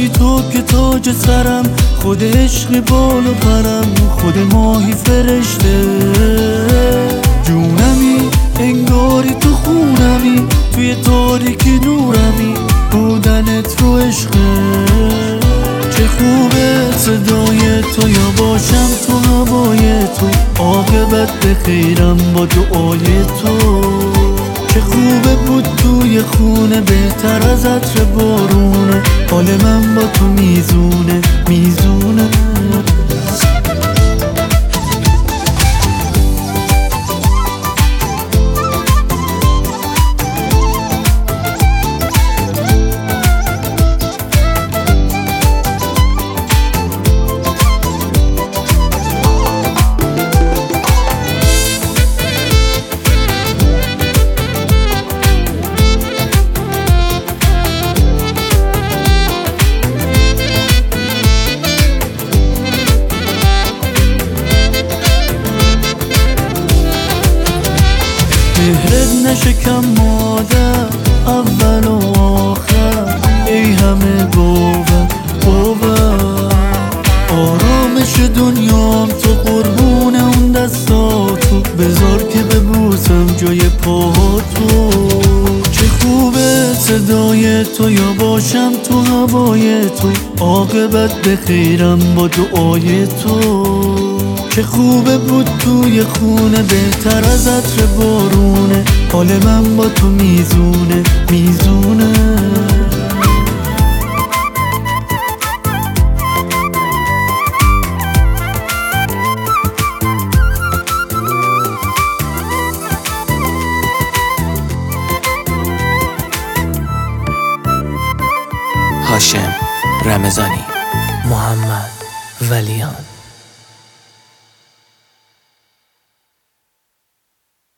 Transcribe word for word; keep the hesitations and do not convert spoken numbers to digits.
توی تو که تاج سرم، خود عشق بال و پرم، خود ماهی فرشته جونمی، انگاری تو خونمی، توی تاریکی نورمی، بودنت رو عشقه. چه خوبه صدای تو، یا باشم تو هوای تو، عاقبت به خیرم با دعای تو. چه خوبه بود توی خونه، بهتر از عطر بارونه، حال من با تو میزونه میزونه. مهرت نشکم مادر، اول و آخر، ای همه باور باور. آرامش دنیام تو، قربون اون دستاتو، بذار که ببوسم جای پاهاتو. چه خوبه صدای تو، یا باشم تو هوای تو، عاقبت به خیرم با دعای تو. چه خوبه بود توی خونه، بهتر از عطر بارونه، حال من با تو میزونه میزونه. هاشم رمضانی، محمد ولیان.